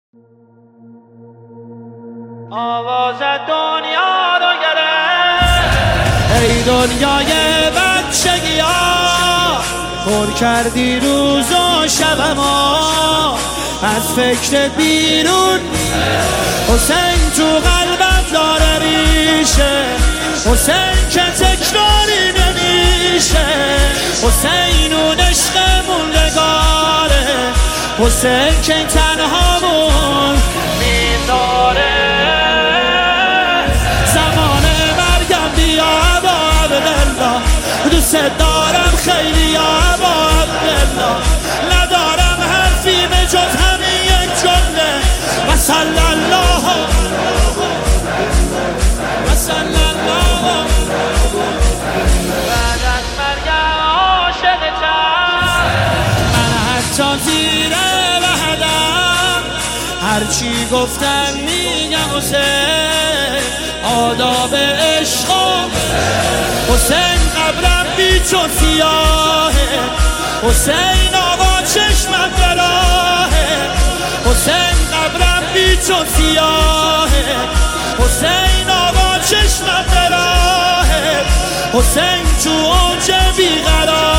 آواز دنیا رو گرفت، ای دنیای بچگی ها، پر کردی روز و شبما از فکر بیرون. حسین تو قلبم داره ریشه، حسین که تکراری نمیشه، حسین اون عشق موندگاره، حسین که تنهامون میذاره. زمان مرگم بیا ابا عبدالله، دوست دارم خیلی یا ابا عبدالله، ندارم حرفی به جز همین یک جمله و صلی الله و صلی الله. بعد از مرگم عاشقتم، من حتی زیر وحدم، هرچی گفتن میگم حسین، آداب عشق. حسین قبرم بی چون سیاهه، حسین آقا چشمم براهه، حسین قبرم بی چون سیاهه، حسین آقا چشمم براهه، حسین تو اوج بیقرار.